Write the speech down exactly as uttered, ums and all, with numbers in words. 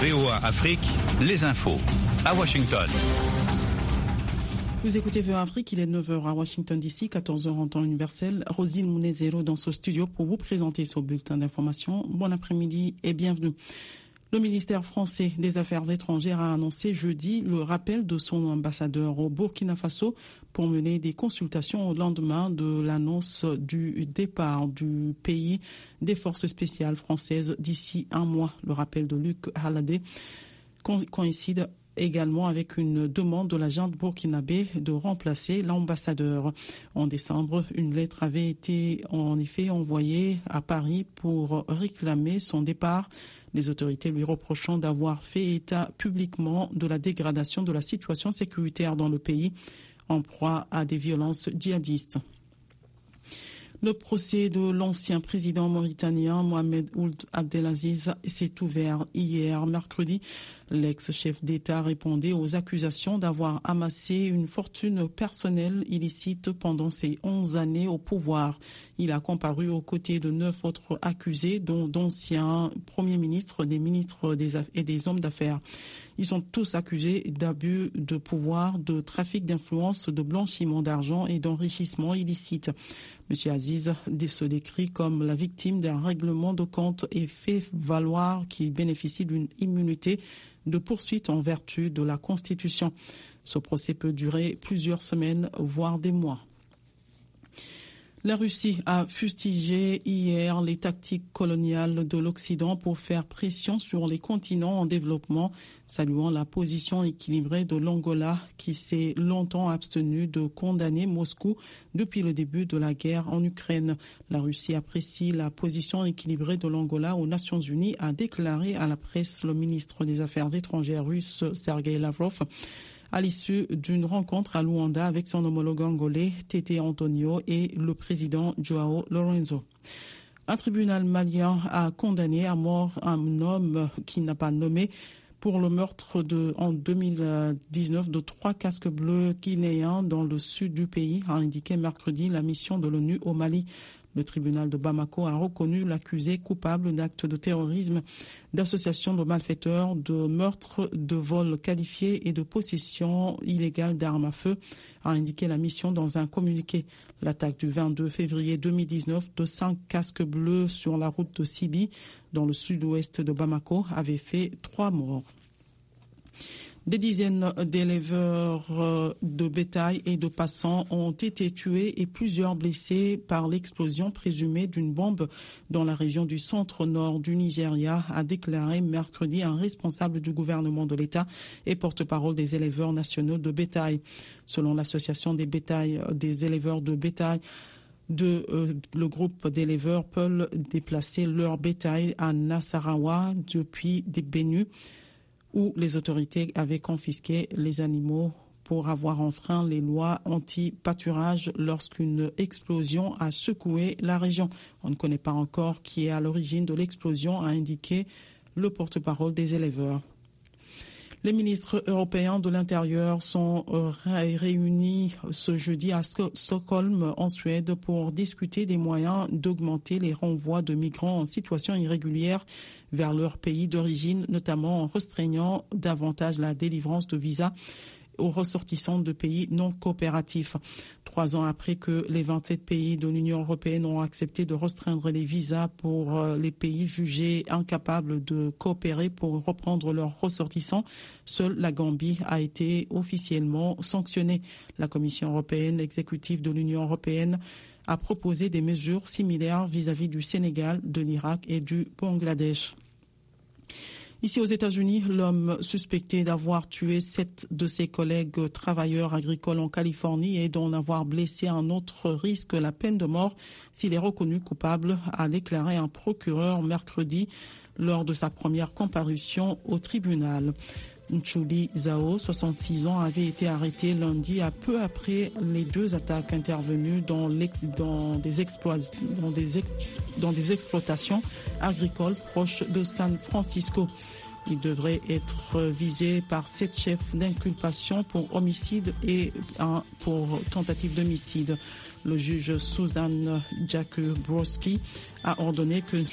V O A Afrique, les infos à Washington. Vous écoutez V O A Afrique, il est neuf heures à Washington D C, quatorze heures en temps universel. Rosine Mounezero dans ce studio pour vous présenter ce bulletin d'information. Bon après-midi et bienvenue. Le ministère français des Affaires étrangères a annoncé jeudi le rappel de son ambassadeur au Burkina Faso pour mener des consultations au lendemain de l'annonce du départ du pays des forces spéciales françaises d'ici un mois. Le rappel de Luc Haladé coïncide également avec une demande de la junte burkinabé de remplacer l'ambassadeur. En décembre, une lettre avait été en effet envoyée à Paris pour réclamer son départ, les autorités lui reprochant d'avoir fait état publiquement de la dégradation de la situation sécuritaire dans le pays, en proie à des violences djihadistes. Le procès de l'ancien président mauritanien Mohamed Ould Abdelaziz s'est ouvert hier mercredi. L'ex-chef d'État répondait aux accusations d'avoir amassé une fortune personnelle illicite pendant ses onze années au pouvoir. Il a comparu aux côtés de neuf autres accusés, dont d'anciens premiers ministres, des ministres des et des hommes d'affaires. Ils sont tous accusés d'abus de pouvoir, de trafic d'influence, de blanchiment d'argent et d'enrichissement illicite. Monsieur Aziz se décrit comme la victime d'un règlement de compte et fait valoir qu'il bénéficie d'une immunité de poursuite en vertu de la Constitution. Ce procès peut durer plusieurs semaines, voire des mois. La Russie a fustigé hier les tactiques coloniales de l'Occident pour faire pression sur les continents en développement, saluant la position équilibrée de l'Angola qui s'est longtemps abstenu de condamner Moscou depuis le début de la guerre en Ukraine. La Russie apprécie la position équilibrée de l'Angola aux Nations Unies, a déclaré à la presse le ministre des Affaires étrangères russe Sergei Lavrov, à l'issue d'une rencontre à Luanda avec son homologue angolais Tete Antonio et le président Joao Lorenzo. Un tribunal malien a condamné à mort un homme qui n'a pas nommé pour le meurtre de, en deux mille dix-neuf de trois casques bleus guinéens dans le sud du pays, a indiqué mercredi la mission de l'ONU au Mali. Le tribunal de Bamako a reconnu l'accusé coupable d'actes de terrorisme, d'association de malfaiteurs, de meurtre, de vol qualifié et de possession illégale d'armes à feu, a indiqué la mission dans un communiqué. L'attaque du vingt-deux février deux mille dix-neuf de cinq casques bleus sur la route de Sibi, dans le sud-ouest de Bamako, avait fait trois morts. Des dizaines d'éleveurs de bétail et de passants ont été tués et plusieurs blessés par l'explosion présumée d'une bombe dans la région du centre-nord du Nigeria, a déclaré mercredi un responsable du gouvernement de l'État et porte-parole des éleveurs nationaux de bétail. Selon l'association des bétail, des éleveurs de bétail, De, euh, le groupe d'éleveurs peut déplacer leur bétail à Nasarawa depuis des Bénus, où les autorités avaient confisqué les animaux pour avoir enfreint les lois anti-pâturage lorsqu'une explosion a secoué la région. On ne connaît pas encore qui est à l'origine de l'explosion, a indiqué le porte-parole des éleveurs. Les ministres européens de l'Intérieur sont réunis ce jeudi à Stockholm, en Suède, pour discuter des moyens d'augmenter les renvois de migrants en situation irrégulière vers leur pays d'origine, notamment en restreignant davantage la délivrance de visas aux ressortissants de pays non coopératifs. Trois ans après que les vingt-sept pays de l'Union européenne ont accepté de restreindre les visas pour les pays jugés incapables de coopérer pour reprendre leurs ressortissants, seule la Gambie a été officiellement sanctionnée. La Commission européenne, l'exécutif de l'Union européenne, a proposé des mesures similaires vis-à-vis du Sénégal, de l'Irak et du Bangladesh. Ici aux États-Unis, l'homme suspecté d'avoir tué sept de ses collègues travailleurs agricoles en Californie et d'en avoir blessé un autre risque la peine de mort s'il est reconnu coupable, a déclaré un procureur mercredi lors de sa première comparution au tribunal. Nchuli Zhao, soixante-six ans, avait été arrêté lundi à peu après les deux attaques intervenues dans, les, dans, des, exploits, dans, des, dans des exploitations agricoles proches de San Francisco. Il devrait être visé par sept chefs d'inculpation pour homicide et un pour tentative d'homicide. Le juge Susan Jakubowski a ordonné que